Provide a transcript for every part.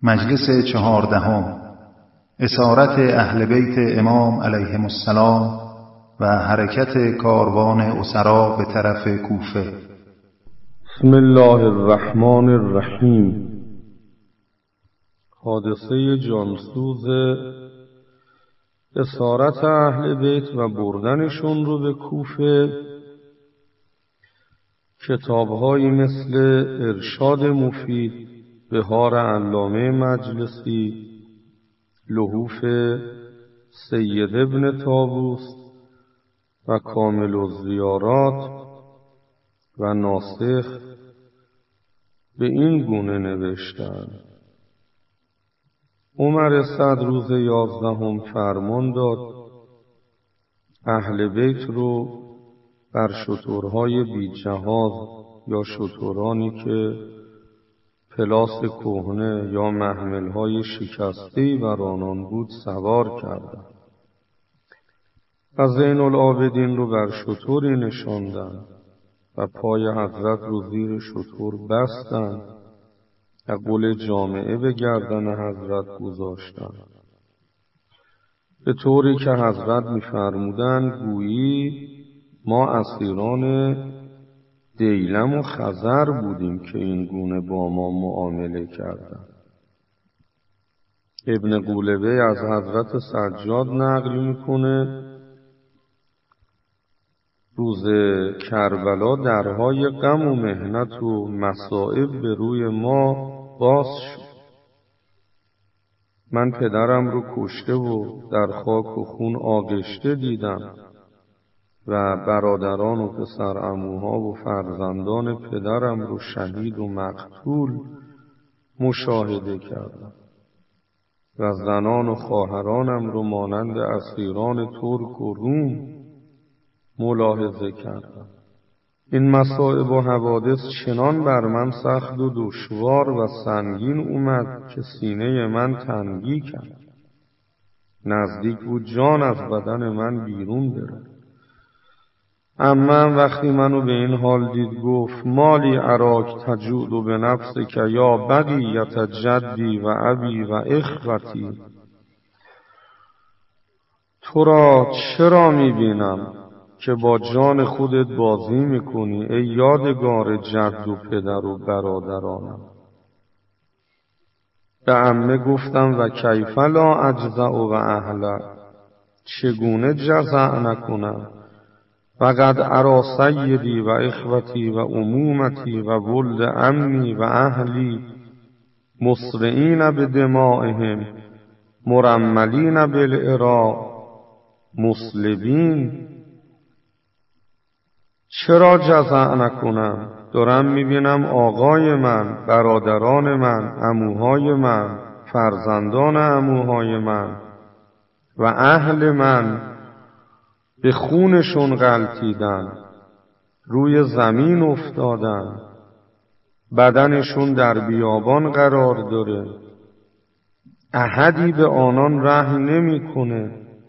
مجلس 14 اسارت اهل بیت امام علیهم السلام و حرکت کاروان اسرا به طرف کوفه. بسم الله الرحمن الرحیم. حادثه جانسوز اسارت اهل بیت و بردنشون رو به کوفه، کتاب‌هایی مثل ارشاد مفید، بهار علامه مجلسی، لحوف سید ابن طاووس و کامل الزیارات و ناسخ به این گونه نوشتند. عمر سعد روز 11 فرمان داد اهل بیت رو بر شترهای بی جهاز یا شترانی که پلاس کهنه یا محملهای شکسته‌ای بر آنان بود سوار کردند و زین العابدین رو بر شتری نشاندند و پای حضرت رو زیر شتر بستند و قل جامعه به گردن حضرت گذاشتند، به طوری که حضرت می‌فرمودند گویی ما اسیران دیلم و خزر بودیم که این گونه با ما معامله کردند. ابن قولبه از حضرت سجاد نقل میکنه روز کربلا درهای غم و محنت و مصائب به روی ما باز شد. من پدرم رو کشته و در خاک و خون آغشته دیدم و برادران و پسر عموها و فرزندان پدرم رو شهید و مقتول مشاهده کردم و زنان و خواهرانم رو مانند اسیران ترک و روم ملاحظه کردم. این مصائب و حوادث چنان بر من سخت و دشوار و سنگین اومد که سینه من تنگی کرد. نزدیک بود جان از بدن من بیرون بره. اما وقتی منو به این حال دید گفت مالی اراک تجود به نفسک یا بقیت جدی و ابی و اخوتی، تو را چرا میبینم که با جان خودت بازی میکنی ای یادگار جد و پدر و برادرانم؟ به عمه گفتم و کیف لا اجزع و اهله، چگونه جزع نکنم؟ و قد ارا سیدی و اخوتی و امومتی و ولد امنی و اهلی مسرعین بدمائهم مرملین بالعراق مسلمین. چرا جزع نکنم؟ دارم میبینم آقای من، برادران من، عموهای من، فرزندان عموهای من و اهل من به خونشون غلتیدن، روی زمین افتادن، بدنشون در بیابان قرار داره، احدی به آنان رحم نمیکنه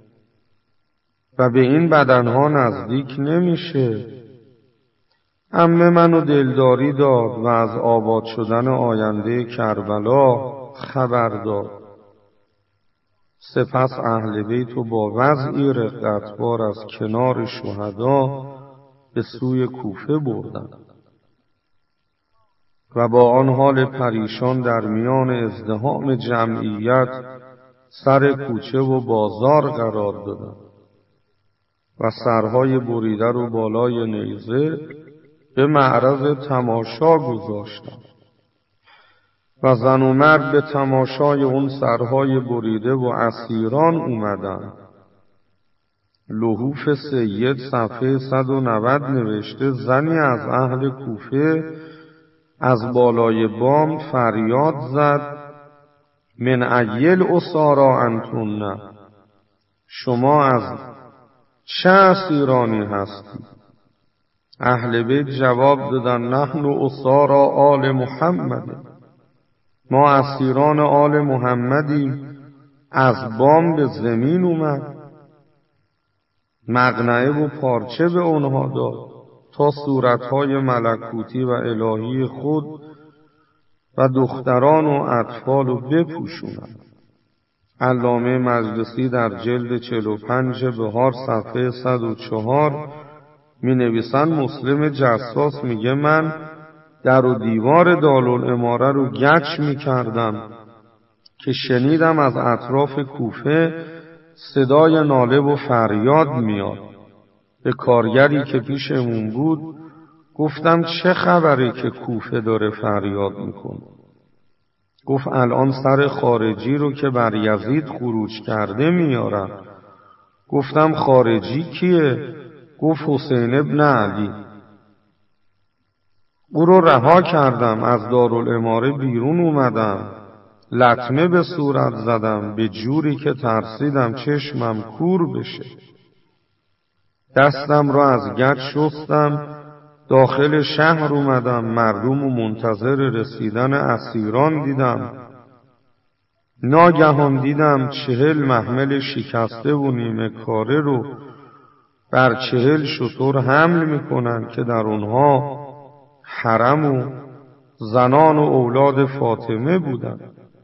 و به این بدنها نزدیک نمیشه. عمه منو دلداری داد و از آباد شدن آینده کربلا خبر داد. سپس اهل بیت رو با وضعی رقتبار از کنار شهدا به سوی کوفه بردند و با آن حال پریشان در میان ازدحام جمعیت سر کوچه و بازار قرار دادند و سرهای بریده رو بالای نیزه به معرض تماشا گذاشتند و زن و مرد به تماشای اون سرهای بریده و اسیران اومدن. لحوف سید صفحه 190 نوشته زنی از اهل کوفه از بالای بام فریاد زد من ایل اسارا انتن، شما از چه اسیرانی هستید؟ اهل بیت جواب دادن نحن اسارا آل محمد، ما اسیران آل محمدیم. از بام به زمین اومد، مقنعه و پارچه به اونها داد تا صورتهای ملکوتی و الهی خود و دختران و اطفال رو بپوشونم. علامه مجلسی در جلد 45 بهار صفحه 104 می نویسن مسلم جساس میگه من در و دیوار دارالعماره رو گچ می کردم که شنیدم از اطراف کوفه صدای ناله و فریاد میاد. به کارگری که پیشمون بود گفتم چه خبره که کوفه داره فریاد میکنه؟ گفت الان سر خارجی رو که بر یزید خروج کرده میارن. گفتم خارجی کیه؟ گفت حسین ابن علی. او رو رها کردم، از دارالعماره بیرون اومدم، لطمه به صورت زدم به جوری که ترسیدم چشمم کور بشه. دستم را از گچ شستم، داخل شهر اومدم، مردم و منتظر رسیدن اسیران دیدم. ناگهان دیدم 40 محمل شکسته و نیمه کاره رو بر 40 شتر حمل میکنن که در اونها حرم و زنان و اولاد فاطمه بودن.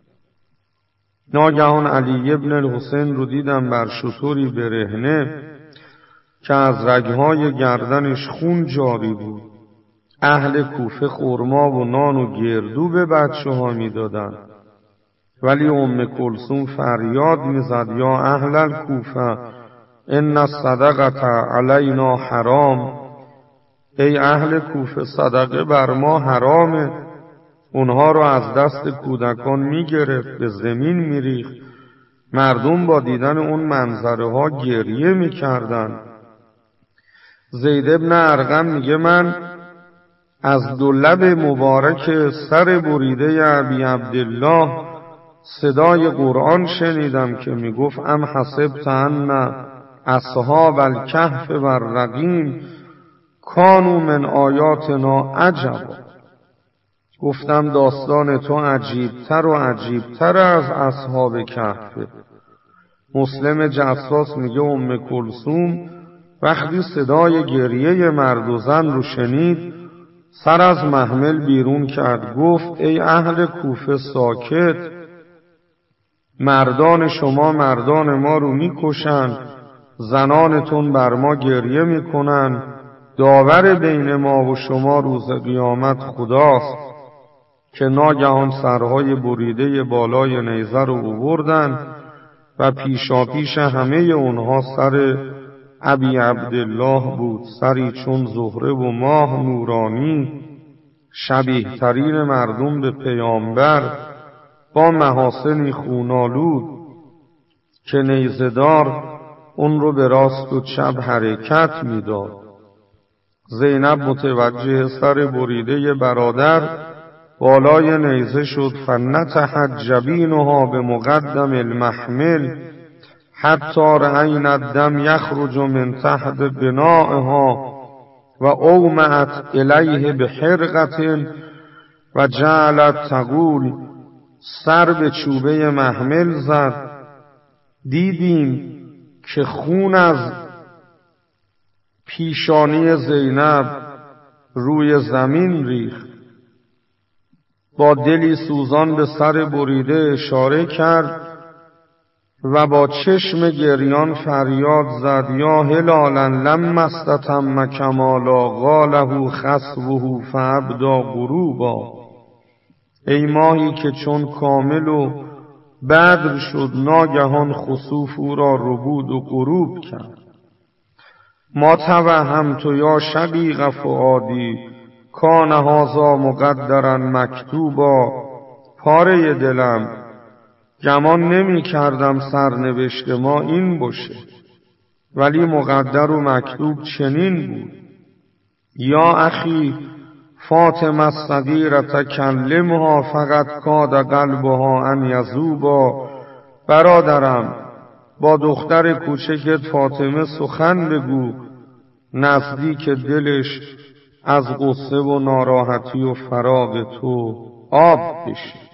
ناگهان علی ابن الحسین رو دیدم بر شتری برهنه که از رگهای گردنش خون جاری بود. اهل کوفه خرما و نان و گردو به بچه ها می دادن. ولی ام کلثوم فریاد می زد یا اهل الکوفه ان الصدقه علینا حرام. ای اهل کوفه صدقه بر ما حرامه. اونها رو از دست کودکان می گرفت، به زمین می ریخت. مردم با دیدن اون منظره ها گریه می کردن. زید ابن ارقم میگه من از دو لب مبارک سر بریده ابی عبدالله صدای قرآن شنیدم که میگفت ام حسبت ان اصحاب الکهف و الرقیم کانوا من آیاتنا عجبا. گفتم داستان تو عجیبتر و عجیبتر از اصحاب کهف. مسلم جساس میگه ام کلثوم وقتی صدای گریه مرد و زن رو شنید سر از محمل بیرون کرد. گفت ای اهل کوفه ساکت، مردان شما مردان ما رو میکشن، زنانتون بر ما گریه میکنن، داور بین ما و شما روز قیامت خداست. که ناگهان سرهای بریده بالای نیزه رو آوردن و پیشاپیش همه اونها سر ابی عبدالله بود، سری چون زهره و ماه نورانی، شبیه ترین مردم به پیامبر، با محاسنی خونالود که نیزه‌دار اون رو به راست و چپ حرکت میداد. زینب متوجه سر بریده برادر بالای نیزه شد. فنتحت جبینها به مقدم المحمل حتی رأینا الدم یخرج من تحت بنائها و اومعت الیه بحرقة و جعلت تقول. سر به چوبه محمل زد، دیدیم که خون از پیشانی زینب روی زمین ریخت. با دلی سوزان به سر بریده اشاره کرد و با چشم گریان فریاد زد یا هلالا لما استتم کمالا قاله خسوه فابدا غروبا. ای ماهی که چون کامل و بدر شد ناگهان خسوف او را ربود و غروب کرد. ما توهمت یا شقیق فؤادی کان هذا مقدرا مکتوبا. پاره دلم، گمان نمی کردم سرنوشت ما این باشه، ولی مقدر و مکتوب چنین بود. یا اخی فاطمه الصغیرة تکلمها فقط کاد قلبها ان یذوبا. برادرم با دختر کوچکت فاطمه سخن بگو، نزدیک دلش از غصه و ناراحتی و فراق تو آب بشه.